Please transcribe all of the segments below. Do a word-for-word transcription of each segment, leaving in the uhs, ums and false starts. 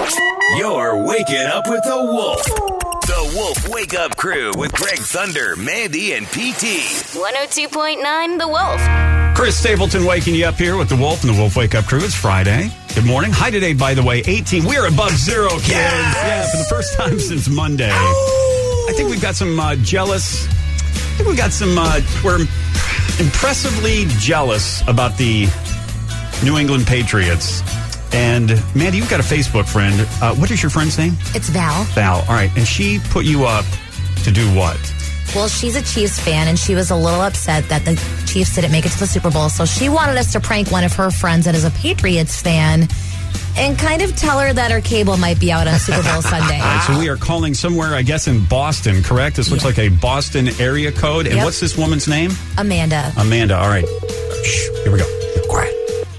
You're waking up with the Wolf. The Wolf Wake Up Crew with Greg Thunder, Mandy, and P T. one oh two point nine The Wolf. Chris Stapleton waking you up here with the Wolf and the Wolf Wake Up Crew. It's Friday. Good morning. High today, by the way, eighteen. We are above zero, kids. Yes! Yeah, for the first time since Monday. Ow! I think we've got some uh, jealous. I think we've got some. Uh, we're impressively jealous about the New England Patriots. And Mandy, you've got a Facebook friend. Uh, what is your friend's name? It's Val. Val. All right. And she put you up to do what? Well, she's a Chiefs fan, and she was a little upset that the Chiefs didn't make it to the Super Bowl. So she wanted us to prank one of her friends that is a Patriots fan and kind of tell her that her cable might be out on Super Bowl Sunday. All right, so we are calling somewhere, I guess, in Boston, correct? This looks yeah. like a Boston area code. And yep. what's this woman's name? Amanda. Amanda. All right. Shh, here we go. Quiet.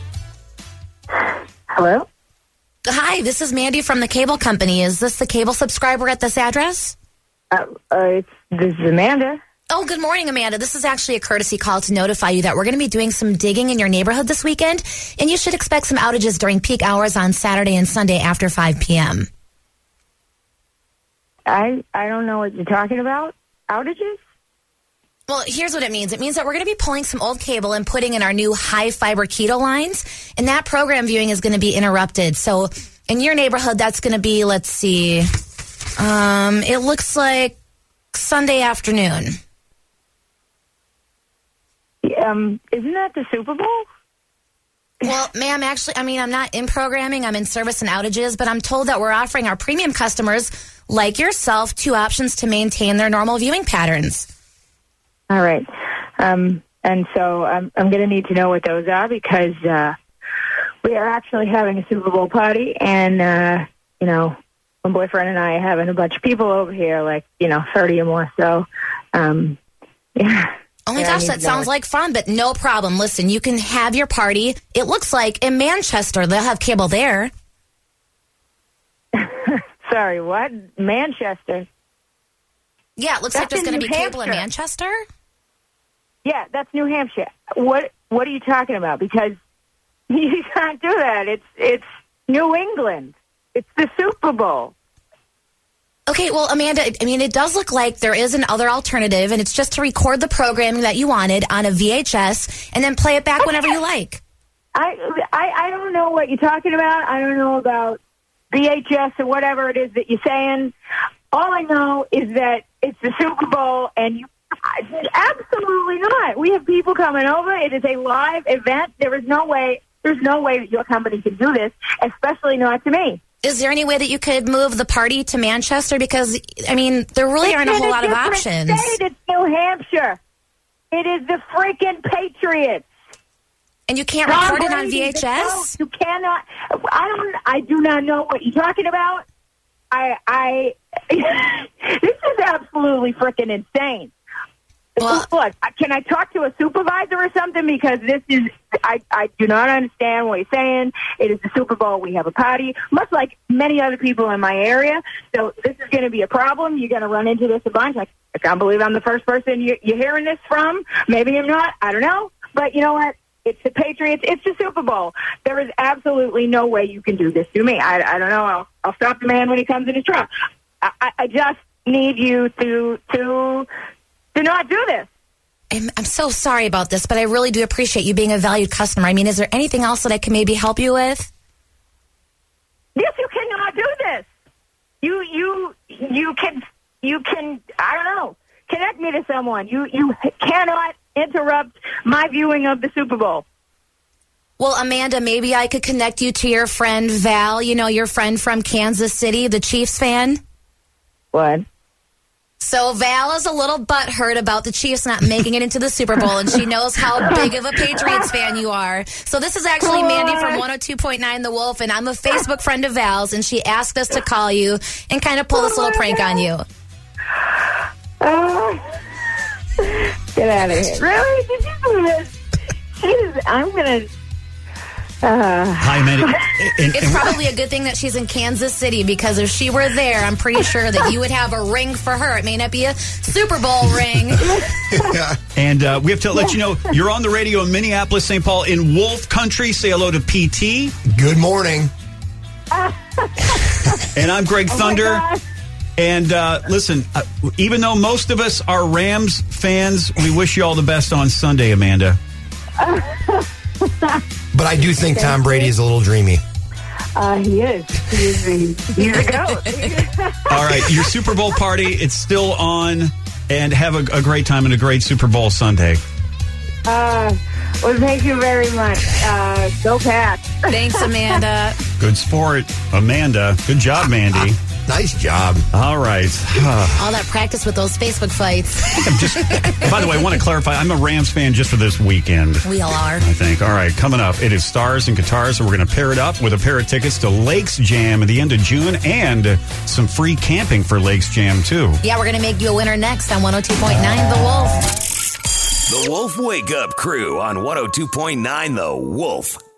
Hello? Hi, this is Mandy from the cable company. Is this the cable subscriber at this address? Uh, uh, it's, this is Amanda. Oh, good morning, Amanda. This is actually a courtesy call to notify you that we're going to be doing some digging in your neighborhood this weekend, and you should expect some outages during peak hours on Saturday and Sunday after five p.m. I I don't know what you're talking about. Outages? Well, here's what it means. It means that we're going to be pulling some old cable and putting in our new high-fiber keto lines, and that program viewing is going to be interrupted. So in your neighborhood, that's going to be, let's see, um, it looks like Sunday afternoon. Um, isn't that the Super Bowl? Well, ma'am, actually, I mean, I'm not in programming. I'm in service and outages, but I'm told that we're offering our premium customers, like yourself, two options to maintain their normal viewing patterns. All right. Um, and so I'm, I'm going to need to know what those are because uh, we are actually having a Super Bowl party, and, uh, you know, my boyfriend and I are having a bunch of people over here, like, you know, thirty or more. So, um, yeah. Oh, my gosh, that sounds like fun, but no problem. Listen, you can have your party. It looks like in Manchester, they'll have cable there. Sorry, what? Manchester? Yeah, it looks That's like there's going to be Hampshire. cable in Manchester. Yeah, that's New Hampshire. What What are you talking about? Because you can't do that. It's it's New England. It's the Super Bowl. Okay, well, Amanda, I mean, it does look like there is another alternative, and it's just to record the programming that you wanted on a V H S and then play it back whenever you like. I, I I don't know what you're talking about. I don't know about V H S or whatever it is that you're saying. All I know is that it's the Super Bowl, and you absolutely not. We have people coming over. It is a live event. There is no way. There's no way that your company can do this, especially not to me. Is there any way that you could move the party to Manchester? Because, I mean, there really it's aren't a whole a lot of options. State. It's New Hampshire. It is the freaking Patriots. And you can't Tom record it on Brady, V H S? You cannot. I don't. I do not know what you're talking about. I. I. This is absolutely freaking insane. Well, Look, can I talk to a supervisor or something? Because this is, I, I do not understand what you're saying. It is the Super Bowl. We have a party, much like many other people in my area. So this is going to be a problem. You're going to run into this a bunch. I, I can't believe I'm the first person you, you're hearing this from. Maybe I'm not. I don't know. But you know what? It's the Patriots. It's the Super Bowl. There is absolutely no way you can do this to me. I, I don't know. I'll, I'll stop the man when he comes in his truck. I, I, I just need you to to... Do not do this. I'm, I'm so sorry about this, but I really do appreciate you being a valued customer. I mean, is there anything else that I can maybe help you with? Yes, you cannot do this. You, you, you can, you can. I don't know. Connect me to someone. You, you cannot interrupt my viewing of the Super Bowl. Well, Amanda, maybe I could connect you to your friend Val. You know, your friend from Kansas City, the Chiefs fan. What? So Val is a little butthurt about the Chiefs not making it into the Super Bowl, and she knows how big of a Patriots fan you are. So this is actually Mandy from one oh two point nine The Wolf, and I'm a Facebook friend of Val's, and she asked us to call you and kind of pull this little prank on you. Oh, get out of here. Really? Did you do this? Jesus, I'm going to... Uh, Hi, Mandy. And, it's and, probably a good thing that she's in Kansas City, because if she were there, I'm pretty sure that you would have a ring for her. It may not be a Super Bowl ring. And uh, we have to let you know, you're on the radio in Minneapolis, Saint Paul, in Wolf Country. Say hello to P T. Good morning. And I'm Greg Oh, my Thunder. gosh. And uh, listen, uh, even though most of us are Rams fans, we wish you all the best on Sunday, Amanda. But I do think Tom Brady is a little dreamy. Uh, he is. He is. He's, he's a goat. All right, your Super Bowl party, it's still on. And have a, a great time and a great Super Bowl Sunday. Uh, well, thank you very much. Uh, go Pats. Thanks, Amanda. Good sport, Amanda. Good job, Mandy. Nice job. All right. All that practice with those Facebook fights. I'm just. By the way, I want to clarify. I'm a Rams fan just for this weekend. We all are. I think. All right, coming up, it is Stars and Guitars, so we're going to pair it up with a pair of tickets to Lakes Jam at the end of June and some free camping for Lakes Jam, too. Yeah, we're going to make you a winner next on one oh two point nine The Wolf. The Wolf Wake Up Crew on one oh two point nine The Wolf.